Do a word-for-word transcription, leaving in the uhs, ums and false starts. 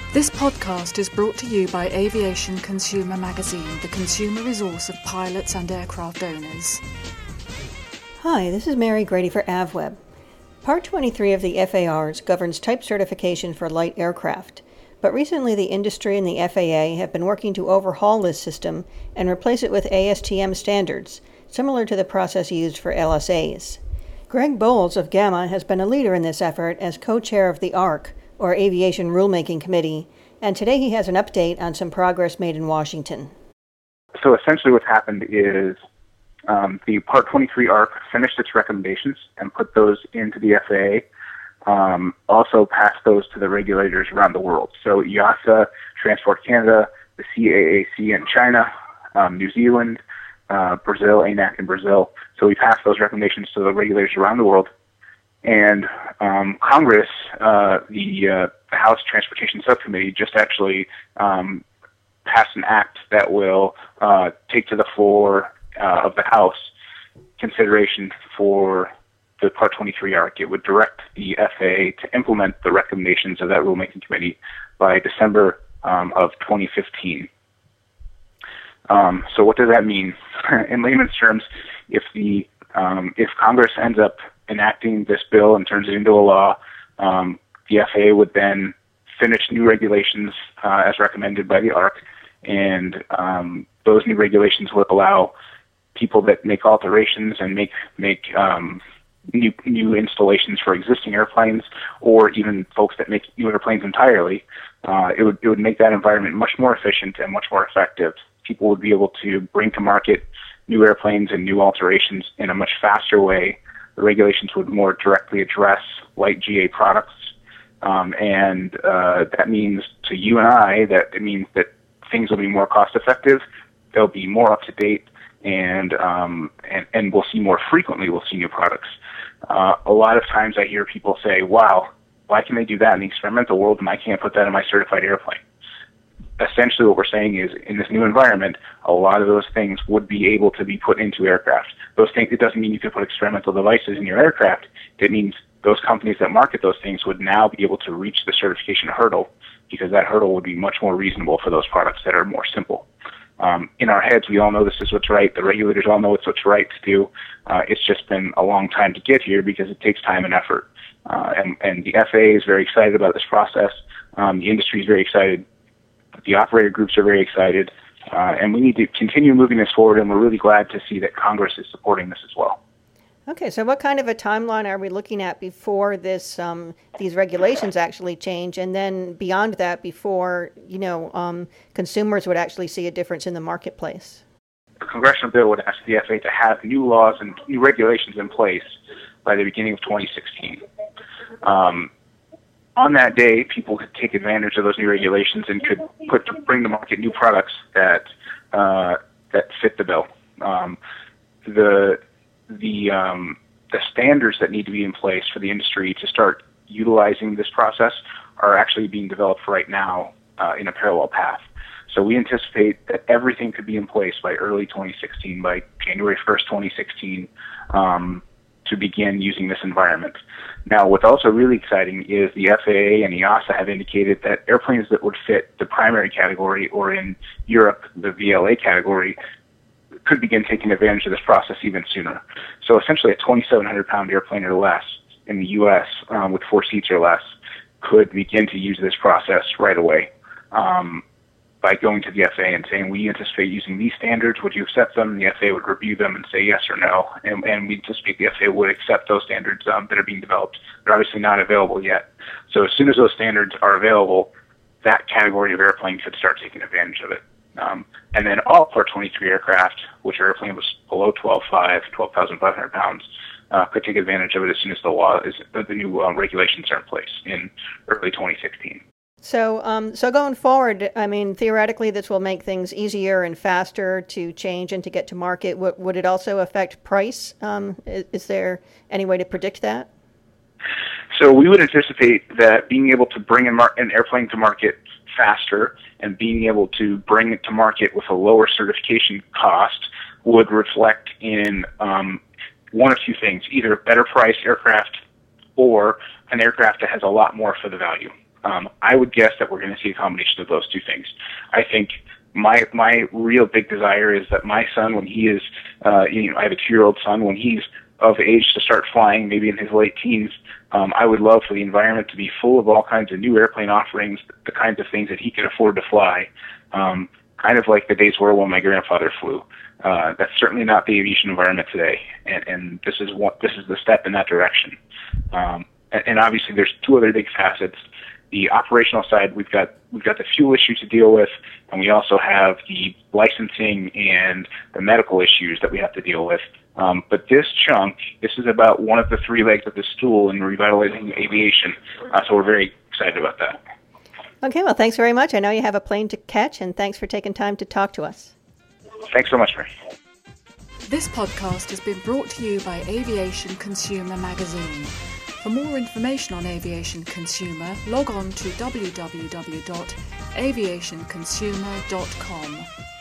This podcast is brought to you by Aviation Consumer Magazine, the consumer resource of pilots and aircraft owners. Hi, this is Mary Grady for AvWeb. Part twenty-three of the F A Rs governs type certification for light aircraft, but recently the industry and the F A A have been working to overhaul this system and replace it with A S T M standards, similar to the process used for L S As. Greg Bowles of GAMA has been a leader in this effort as co-chair of the A R C, or Aviation Rulemaking Committee, and today he has an update on some progress made in Washington. So essentially what's happened is um, the Part twenty-three A R C finished its recommendations and put those into the F A A, um, also passed those to the regulators around the world. So EASA, Transport Canada, the C A A C in China, um, New Zealand, uh, Brazil, A N A C in Brazil. So we passed those recommendations to the regulators around the world. And um, Congress, uh, the, uh, the House Transportation Subcommittee, just actually um, passed an act that will uh, take to the floor uh, of the House consideration for the Part twenty-three A R C. It would direct the F A A to implement the recommendations of that rulemaking committee by December um, of twenty fifteen. Um, so what does that mean? In layman's terms, if the um, if Congress ends up enacting this bill and turns it into a law, um, the F A A would then finish new regulations uh, as recommended by the A R C, and um, those new regulations would allow people that make alterations and make make um, new new installations for existing airplanes, or even folks that make new airplanes entirely. Uh, it would it would make that environment much more efficient and much more effective. People would be able to bring to market new airplanes and new alterations in a much faster way. The regulations would more directly address light G A products, um, and uh, that means to you and I that it means that things will be more cost effective, they'll be more up to date, and um, and and we'll see more frequently. We'll see new products. Uh, a lot of times I hear people say, "Wow, why can they do that in the experimental world, and I can't put that in my certified airplane?" Essentially what we're saying is, in this new environment, a lot of those things would be able to be put into aircraft. Those things, it doesn't mean you can put experimental devices in your aircraft. It means those companies that market those things would now be able to reach the certification hurdle, because that hurdle would be much more reasonable for those products that are more simple. Um, in our heads, we all know this is what's right. The regulators all know it's what's right to do. Uh, it's just been a long time to get here because it takes time and effort. Uh, and, and the F A A is very excited about this process. Um, the industry is very excited. The operator groups are very excited, uh, and we need to continue moving this forward, and we're really glad to see that Congress is supporting this as well. Okay, so what kind of a timeline are we looking at before this um, these regulations actually change, and then beyond that, before you know um, consumers would actually see a difference in the marketplace? The congressional bill would ask the F A A to have new laws and new regulations in place by the beginning of twenty sixteen. Um, On that day, people could take advantage of those new regulations and could put to bring to market new products that uh, that fit the bill. Um, the the um, the standards that need to be in place for the industry to start utilizing this process are actually being developed right now uh, in a parallel path. So we anticipate that everything could be in place by early twenty sixteen, by January first, twenty sixteen. Um, to begin using this environment. Now, what's also really exciting is the F A A and EASA have indicated that airplanes that would fit the primary category, or in Europe, the V L A category, could begin taking advantage of this process even sooner. So essentially a twenty-seven hundred pound airplane or less in the U S um, with four seats or less could begin to use this process right away. Um, by going to the F A A and saying, we anticipate using these standards, would you accept them? And the F A A would review them and say yes or no. And, and we anticipate the F A A would accept those standards um, that are being developed. They're obviously not available yet. So as soon as those standards are available, that category of airplane could start taking advantage of it. Um, and then all Part twenty-three aircraft, which are airplane was below twelve thousand five hundred pounds, uh, could take advantage of it as soon as the law is, the new um, regulations are in place in early twenty sixteen. So, um, so going forward, I mean, theoretically, this will make things easier and faster to change and to get to market. W- would it also affect price? Um, is, is there any way to predict that? So we would anticipate that being able to bring mar- an airplane to market faster and being able to bring it to market with a lower certification cost would reflect in um, one of two things: either a better priced aircraft or an aircraft that has a lot more for the value. Um, I would guess that we're going to see a combination of those two things. I think my my real big desire is that my son, when he is, uh, you know, I have a two-year-old son, when he's of age to start flying, maybe in his late teens, um, I would love for the environment to be full of all kinds of new airplane offerings, the kinds of things that he can afford to fly, um, kind of like the days were when my grandfather flew. Uh, that's certainly not the aviation environment today, and, and this is what this is the step in that direction. Um, and, and obviously, there's two other big facets. The operational side, we've got we've got the fuel issue to deal with, and we also have the licensing and the medical issues that we have to deal with. Um, but this chunk, this is about one of the three legs of the stool in revitalizing aviation. Uh, so we're very excited about that. Okay, well, thanks very much. I know you have a plane to catch, and thanks for taking time to talk to us. Thanks so much, Mary. This podcast has been brought to you by Aviation Consumer Magazine. For more information on Aviation Consumer, log on to w w w dot aviation consumer dot com.